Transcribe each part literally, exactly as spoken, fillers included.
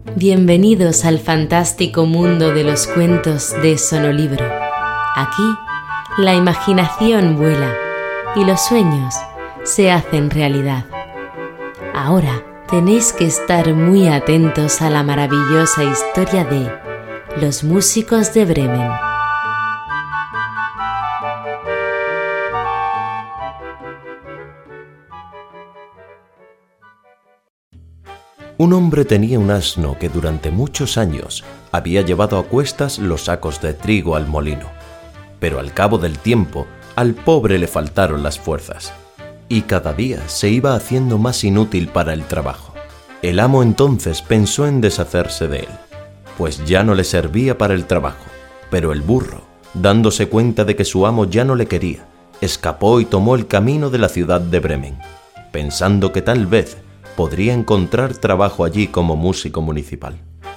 Bienvenidos al fantástico mundo de los cuentos de Sonolibro. Aquí, la imaginación vuela y los sueños se hacen realidad. Ahora tenéis que estar muy atentos a la maravillosa historia de Los Músicos de Bremen. Un hombre tenía un asno que durante muchos años había llevado a cuestas los sacos de trigo al molino. Pero al cabo del tiempo, al pobre le faltaron las fuerzas, y cada día se iba haciendo más inútil para el trabajo. El amo entonces pensó en deshacerse de él, pues ya no le servía para el trabajo. Pero el burro, dándose cuenta de que su amo ya no le quería, escapó y tomó el camino de la ciudad de Bremen, pensando que tal vez podría encontrar trabajo allí como músico municipal.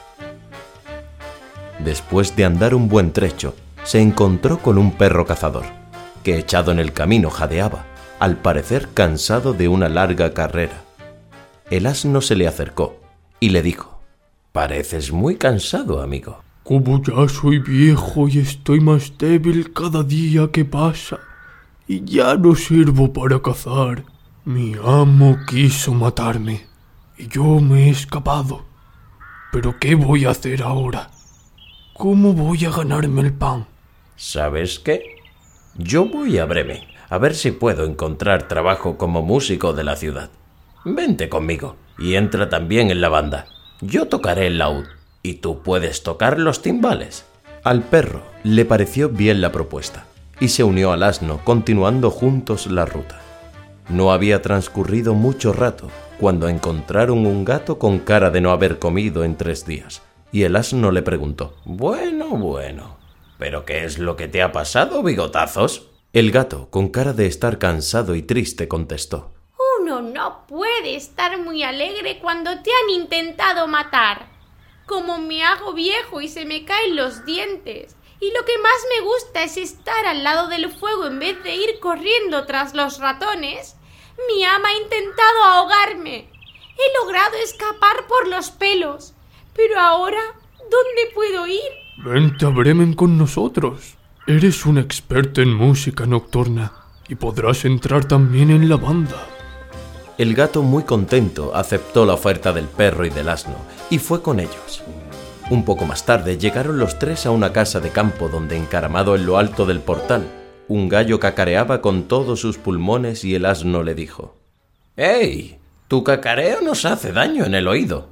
Después de andar un buen trecho, se encontró con un perro cazador, que echado en el camino jadeaba, al parecer cansado de una larga carrera. El asno se le acercó y le dijo: «Pareces muy cansado, amigo». «Como ya soy viejo y estoy más débil cada día que pasa, y ya no sirvo para cazar. Mi amo quiso matarme, y yo me he escapado. ¿Pero qué voy a hacer ahora? ¿Cómo voy a ganarme el pan?» «¿Sabes qué? Yo voy a Bremen, a ver si puedo encontrar trabajo como músico de la ciudad. Vente conmigo y entra también en la banda. Yo tocaré el laúd y tú puedes tocar los timbales». Al perro le pareció bien la propuesta y se unió al asno, continuando juntos la ruta. No había transcurrido mucho rato cuando encontraron un gato con cara de no haber comido en tres días, y el asno le preguntó: «Bueno, bueno, ¿pero qué es lo que te ha pasado, bigotazos?» El gato, con cara de estar cansado y triste, contestó: «Uno no puede estar muy alegre cuando te han intentado matar. Como me hago viejo y se me caen los dientes, y lo que más me gusta es estar al lado del fuego en vez de ir corriendo tras los ratones, mi ama ha intentado ahogarme. He logrado escapar por los pelos, pero ahora, ¿dónde puedo ir?» «Vente a Bremen con nosotros. Eres un experto en música nocturna y podrás entrar también en la banda». El gato, muy contento, aceptó la oferta del perro y del asno y fue con ellos. Un poco más tarde llegaron los tres a una casa de campo donde, encaramado en lo alto del portal, un gallo cacareaba con todos sus pulmones, y el asno le dijo: «¡Ey! Tu cacareo nos hace daño en el oído.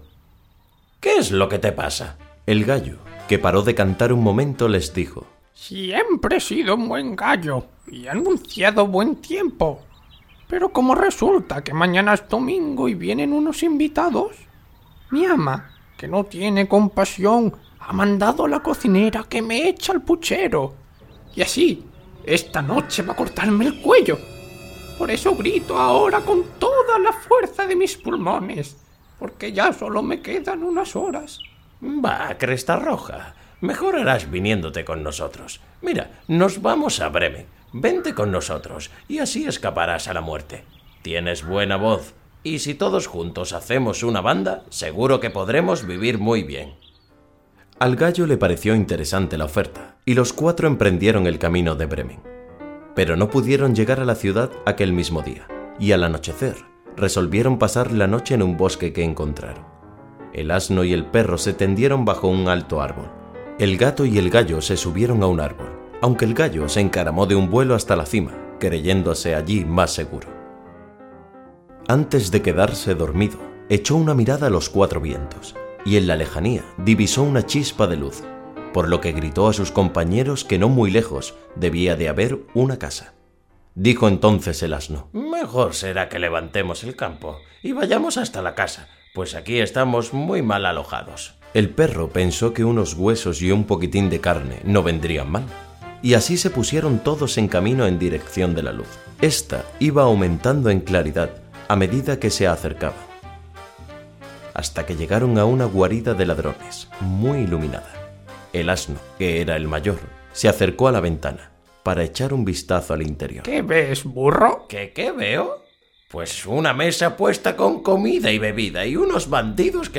¿Qué es lo que te pasa?» El gallo, que paró de cantar un momento, les dijo: «Siempre he sido un buen gallo y he anunciado buen tiempo. Pero como resulta que mañana es domingo y vienen unos invitados, mi ama, que no tiene compasión, ha mandado a la cocinera que me eche al puchero. Y así, esta noche va a cortarme el cuello. Por eso grito ahora con toda la fuerza de mis pulmones, porque ya solo me quedan unas horas». «Va, cresta roja, mejor harás viniéndote con nosotros. Mira, nos vamos a Bremen. Vente con nosotros y así escaparás a la muerte. Tienes buena voz, y si todos juntos hacemos una banda, seguro que podremos vivir muy bien». Al gallo le pareció interesante la oferta, y los cuatro emprendieron el camino de Bremen. Pero no pudieron llegar a la ciudad aquel mismo día, y al anochecer resolvieron pasar la noche en un bosque que encontraron. El asno y el perro se tendieron bajo un alto árbol. El gato y el gallo se subieron a un árbol, aunque el gallo se encaramó de un vuelo hasta la cima, creyéndose allí más seguro. Antes de quedarse dormido, echó una mirada a los cuatro vientos, y en la lejanía divisó una chispa de luz, por lo que gritó a sus compañeros que no muy lejos debía de haber una casa. Dijo entonces el asno: «Mejor será que levantemos el campo y vayamos hasta la casa, pues aquí estamos muy mal alojados». El perro pensó que unos huesos y un poquitín de carne no vendrían mal, y así se pusieron todos en camino en dirección de la luz. Esta iba aumentando en claridad a medida que se acercaba, hasta que llegaron a una guarida de ladrones, muy iluminada. El asno, que era el mayor, se acercó a la ventana para echar un vistazo al interior. ¿Qué ves, burro? ¿Qué, qué veo? Pues una mesa puesta con comida y bebida y unos bandidos que